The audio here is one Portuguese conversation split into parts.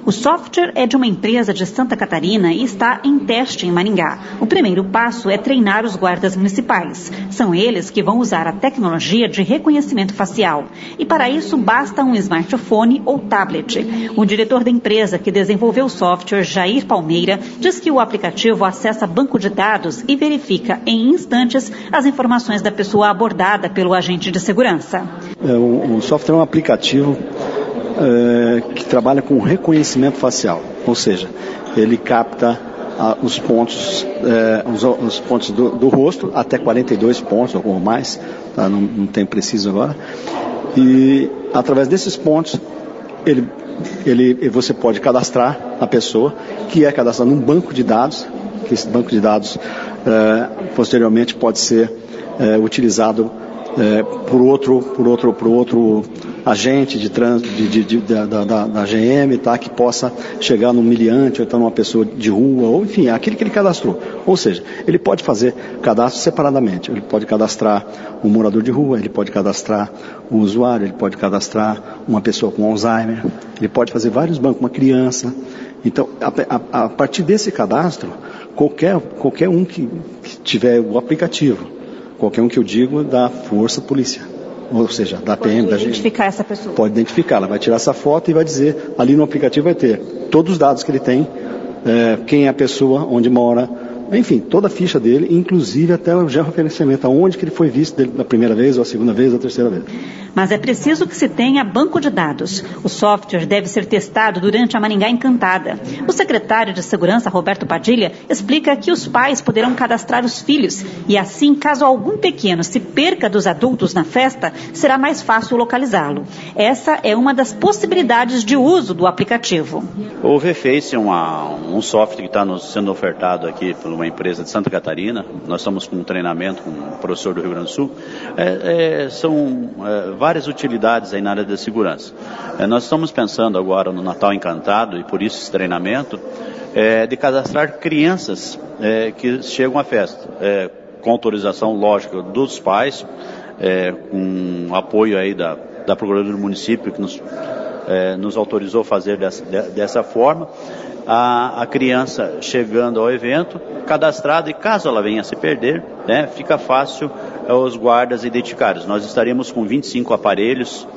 O software é de uma empresa de Santa Catarina e está em teste em Maringá. O primeiro passo é treinar os guardas municipais. São eles que vão usar a tecnologia de reconhecimento facial. E para isso basta um smartphone ou tablet. O diretor da empresa que desenvolveu o software, Jair Palmeira, diz que o aplicativo acessa banco de dados e verifica em instantes as informações da pessoa abordada pelo agente de segurança. O software é um aplicativo que trabalha com reconhecimento facial, ou seja, ele capta os pontos do rosto, até 42 pontos ou mais, tá? Não tem preciso agora, e através desses pontos você pode cadastrar a pessoa, que é cadastrada num banco de dados, que esse banco de dados posteriormente pode ser utilizado por outro agente de trânsito da GM, tá, que possa chegar num miliante, ou então numa pessoa de rua, ou enfim, aquele que ele cadastrou. Ou seja, ele pode fazer cadastro separadamente. Ele pode cadastrar um morador de rua, ele pode cadastrar um usuário, ele pode cadastrar uma pessoa com Alzheimer, ele pode fazer vários bancos, uma criança. Então, a partir desse cadastro, qualquer um que tiver o aplicativo, qualquer um que eu digo da Força Polícia, ou seja, da PM, da gente. Pode identificar essa pessoa. Pode identificar, ela vai tirar essa foto e vai dizer, ali no aplicativo vai ter todos os dados que ele tem, quem é a pessoa, onde mora, enfim, toda a ficha dele, inclusive até o georreferenciamento, aonde que ele foi visto da primeira vez, ou a segunda vez, ou a terceira vez. Mas é preciso que se tenha banco de dados. O software deve ser testado durante a Maringá Encantada. O secretário de Segurança, Roberto Padilha, explica que os pais poderão cadastrar os filhos e assim, caso algum pequeno se perca dos adultos na festa, será mais fácil localizá-lo. Essa é uma das possibilidades de uso do aplicativo. O VFace é um software que está sendo ofertado aqui por uma empresa de Santa Catarina. Nós estamos com um treinamento com um professor do Rio Grande do Sul. São várias utilidades aí na área da segurança. Nós estamos pensando agora no Natal Encantado, e por isso esse treinamento, de cadastrar crianças que chegam à festa, com autorização, lógica, dos pais, com apoio aí da Procuradoria do Município, que nos autorizou a fazer dessa forma. A criança chegando ao evento, cadastrada, e caso ela venha a se perder, fica fácil os guardas identificarem. Nós estaremos com 25 aparelhos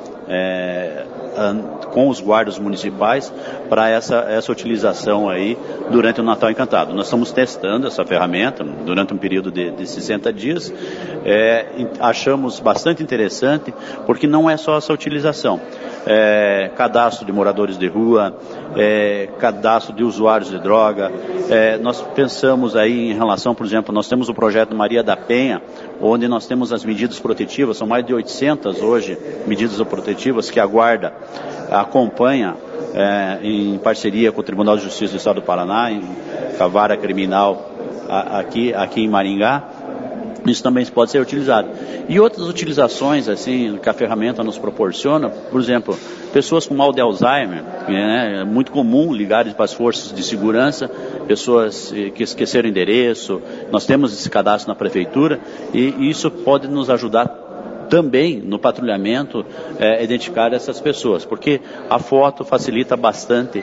com os guardas municipais para essa utilização aí durante o Natal Encantado. Nós estamos testando essa ferramenta durante um período de 60 dias. Achamos bastante interessante, porque não é só essa utilização. Cadastro de moradores de rua, cadastro de usuários de droga. Nós pensamos aí em relação, por exemplo, nós temos o projeto Maria da Penha, onde nós temos as medidas protetivas, são mais de 800 hoje medidas protetivas que a Guarda acompanha em parceria com o Tribunal de Justiça do Estado do Paraná, com a Vara Criminal aqui em Maringá. Isso também pode ser utilizado. E outras utilizações assim que a ferramenta nos proporciona, por exemplo, pessoas com mal de Alzheimer, é muito comum ligarem para as forças de segurança, pessoas que esqueceram o endereço. Nós temos esse cadastro na prefeitura e isso pode nos ajudar também no patrulhamento, identificar essas pessoas, porque a foto facilita bastante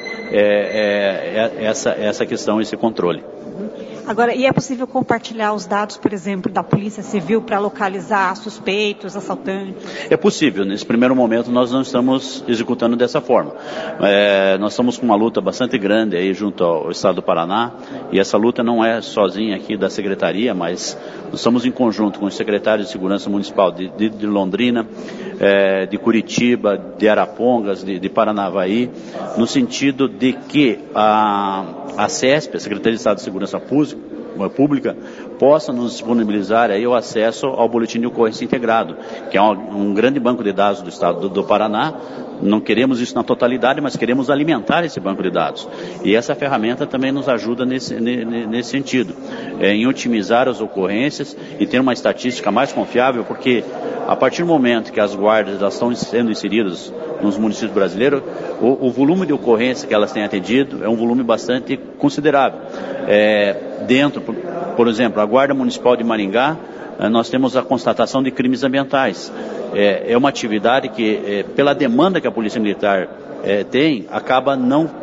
essa questão, esse controle. Agora, e é possível compartilhar os dados, por exemplo, da Polícia Civil para localizar suspeitos, assaltantes? É possível. Nesse primeiro momento nós não estamos executando dessa forma. Nós estamos com uma luta bastante grande aí junto ao Estado do Paraná, e essa luta não é sozinha aqui da Secretaria, mas nós estamos em conjunto com os secretários de Segurança Municipal de Londrina, de Curitiba, de Arapongas, de Paranavaí, no sentido de que a CESP, a Secretaria de Estado de Segurança Pública, possa nos disponibilizar aí o acesso ao boletim de ocorrência integrado, que é um grande banco de dados do Estado do Paraná. Não queremos isso na totalidade, mas queremos alimentar esse banco de dados. E essa ferramenta também nos ajuda nesse sentido, em otimizar as ocorrências e ter uma estatística mais confiável, porque a partir do momento que as guardas estão sendo inseridas nos municípios brasileiros, o volume de ocorrência que elas têm atendido é um volume bastante considerável. Dentro, por exemplo, a Guarda Municipal de Maringá, nós temos a constatação de crimes ambientais. É uma atividade que, pela demanda que a Polícia Militar tem, acaba não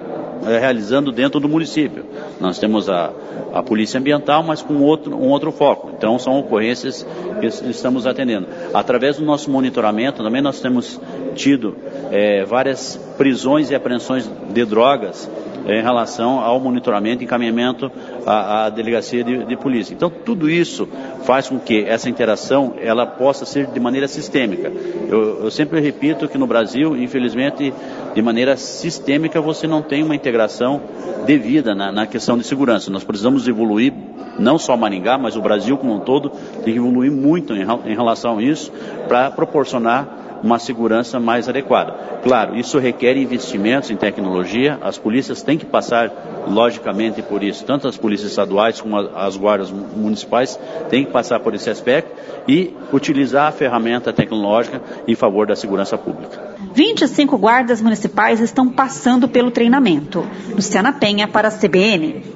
realizando dentro do município. Nós temos a Polícia Ambiental, mas com um outro foco. Então, são ocorrências que estamos atendendo. Através do nosso monitoramento, também nós temos tido várias prisões e apreensões de drogas em relação ao monitoramento e encaminhamento à delegacia de polícia. Então, tudo isso faz com que essa interação ela possa ser de maneira sistêmica. Eu sempre repito que no Brasil, infelizmente, de maneira sistêmica, você não tem uma integração devida na questão de segurança. Nós precisamos evoluir, não só Maringá, mas o Brasil como um todo, tem que evoluir muito em relação a isso, para proporcionar uma segurança mais adequada. Claro, isso requer investimentos em tecnologia, as polícias têm que passar, logicamente, por isso, tanto as polícias estaduais como as guardas municipais têm que passar por esse aspecto e utilizar a ferramenta tecnológica em favor da segurança pública. 25 guardas municipais estão passando pelo treinamento. Luciana Penha para a CBN.